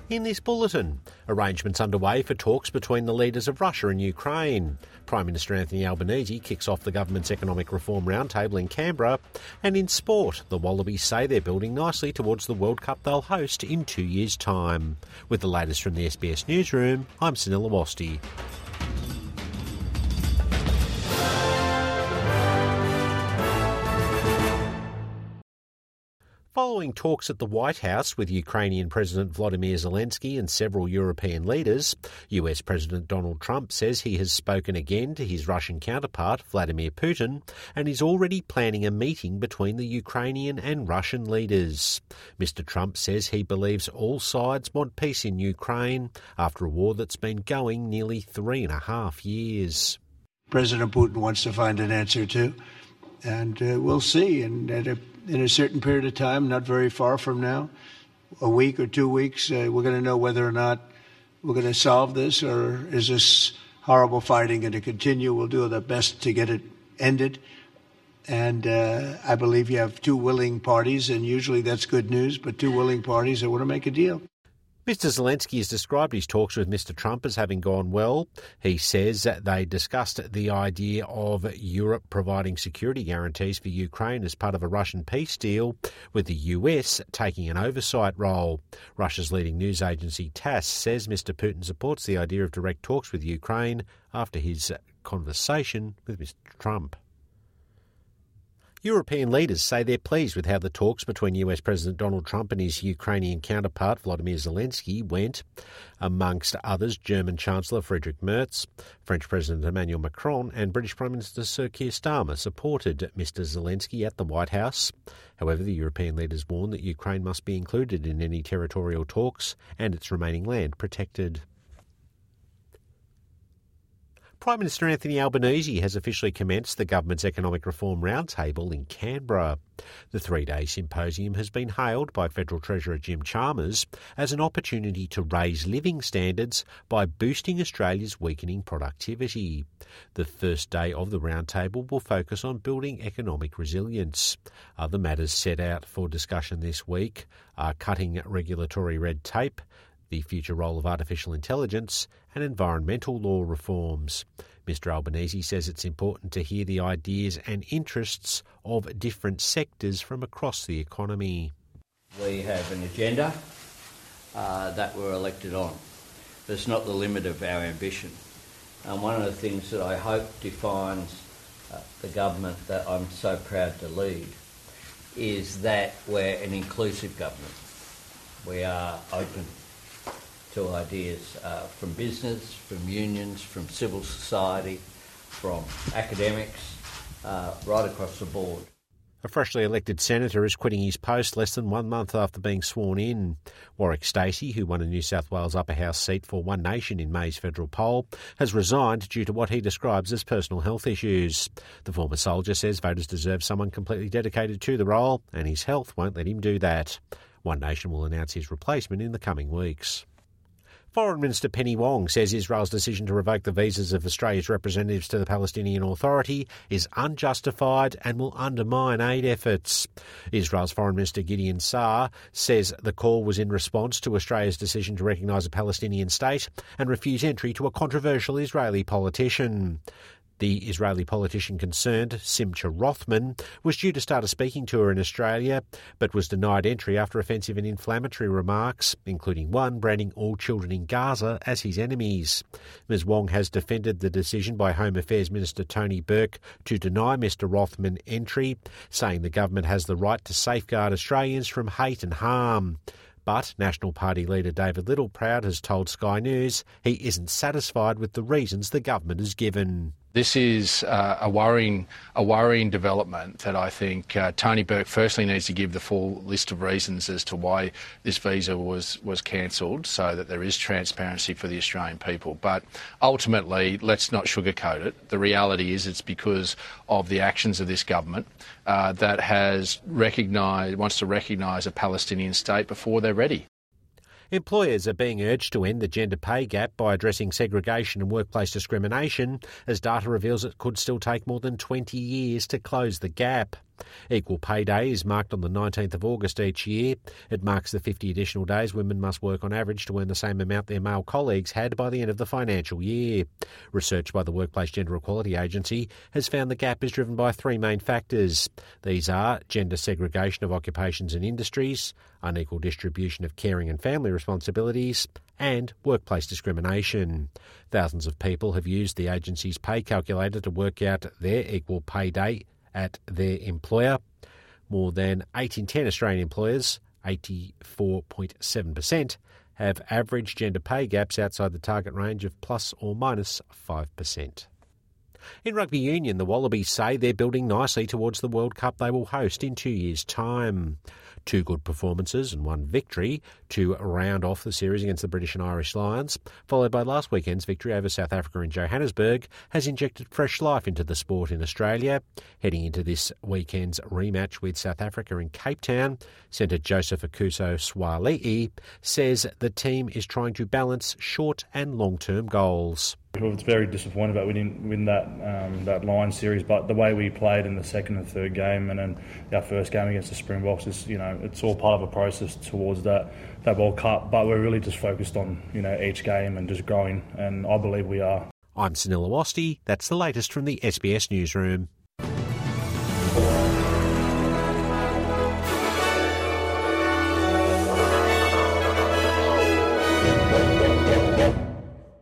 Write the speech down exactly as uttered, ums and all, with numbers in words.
In this bulletin, arrangements underway for talks between the leaders of Russia and Ukraine. Prime Minister Anthony Albanese kicks off the government's economic reform roundtable in Canberra. And in sport, the Wallabies say they're building nicely towards the World Cup they'll host in two years' time. With the latest from the S B S Newsroom, I'm Sunil Awasthi. Following talks at the White House with Ukrainian President Volodymyr Zelensky and several European leaders, U S President Donald Trump says he has spoken again to his Russian counterpart Vladimir Putin and is already planning a meeting between the Ukrainian and Russian leaders. Mister Trump says he believes all sides want peace in Ukraine after a war that's been going nearly three and a half years. President Putin wants to find an answer too, and uh, we'll see. And at a In a certain period of time, not very far from now, a week or two weeks, uh, we're going to know whether or not we're going to solve this, or is this horrible fighting going to continue? We'll do our best to get it ended. And uh, I believe you have two willing parties, and usually that's good news, but two willing parties that want to make a deal. Mister Zelensky has described his talks with Mister Trump as having gone well. He says that they discussed the idea of Europe providing security guarantees for Ukraine as part of a Russian peace deal, with the U S taking an oversight role. Russia's leading news agency TASS says Mister Putin supports the idea of direct talks with Ukraine after his conversation with Mister Trump. European leaders say they're pleased with how the talks between U S President Donald Trump and his Ukrainian counterpart Volodymyr Zelensky went. Amongst others, German Chancellor Friedrich Merz, French President Emmanuel Macron and British Prime Minister Sir Keir Starmer supported Mister Zelensky at the White House. However, the European leaders warned that Ukraine must be included in any territorial talks and its remaining land protected. Prime Minister Anthony Albanese has officially commenced the government's economic reform roundtable in Canberra. The three-day symposium has been hailed by Federal Treasurer Jim Chalmers as an opportunity to raise living standards by boosting Australia's weakening productivity. The first day of the roundtable will focus on building economic resilience. Other matters set out for discussion this week are cutting regulatory red tape, the future role of artificial intelligence and environmental law reforms. Mister Albanese says it's important to hear the ideas and interests of different sectors from across the economy. We have an agenda uh, that we're elected on. That's not the limit of our ambition. And one of the things that I hope defines uh, the government that I'm so proud to lead is that we're an inclusive government. We are open to ideas uh, from business, from unions, from civil society, from academics, uh, right across the board. A freshly elected senator is quitting his post less than one month after being sworn in. Warwick Stacey, who won a New South Wales upper house seat for One Nation in May's federal poll, has resigned due to what he describes as personal health issues. The former soldier says voters deserve someone completely dedicated to the role, and his health won't let him do that. One Nation will announce his replacement in the coming weeks. Foreign Minister Penny Wong says Israel's decision to revoke the visas of Australia's representatives to the Palestinian Authority is unjustified and will undermine aid efforts. Israel's Foreign Minister Gideon Saar says the call was in response to Australia's decision to recognise a Palestinian state and refuse entry to a controversial Israeli politician. The Israeli politician concerned, Simcha Rothman, was due to start a speaking tour in Australia, but was denied entry after offensive and inflammatory remarks, including one branding all children in Gaza as his enemies. Miz Wong has defended the decision by Home Affairs Minister Tony Burke to deny Mister Rothman entry, saying the government has the right to safeguard Australians from hate and harm. But National Party leader David Littleproud has told Sky News he isn't satisfied with the reasons the government has given. This is uh, a worrying a worrying development that I think uh, Tony Burke firstly needs to give the full list of reasons as to why this visa was, was cancelled, so that there is transparency for the Australian people. But ultimately, let's not sugarcoat it. The reality is it's because of the actions of this government uh, that has recognised, wants to recognise a Palestinian state before they're ready. Employers are being urged to end the gender pay gap by addressing segregation and workplace discrimination, as data reveals it could still take more than twenty years to close the gap. Equal Pay Day is marked on the nineteenth of August each year. It marks the fifty additional days women must work on average to earn the same amount their male colleagues had by the end of the financial year. Research by the Workplace Gender Equality Agency has found the gap is driven by three main factors. These are gender segregation of occupations and industries, unequal distribution of caring and family responsibilities, and workplace discrimination. Thousands of people have used the agency's pay calculator to work out their equal pay day at their employer. More than eight in ten Australian employers, eighty-four point seven percent, have average gender pay gaps outside the target range of plus or minus five percent. In rugby union, the Wallabies say they're building nicely towards the World Cup they will host in two years' time. Two good performances and one victory to round off the series against the British and Irish Lions, followed by last weekend's victory over South Africa in Johannesburg, has injected fresh life into the sport in Australia. Heading into this weekend's rematch with South Africa in Cape Town, centre Joseph Akuso Swali'i says the team is trying to balance short and long-term goals. Well, it's very disappointing that we didn't win that um, that Lions series, but the way we played in the second and third game, and then our first game against the Springboks, is, you know, it's all part of a process towards that that World Cup. But we're really just focused on, you know, each game and just growing, and I believe we are. I'm Sunil Awasthi. That's the latest from the S B S Newsroom.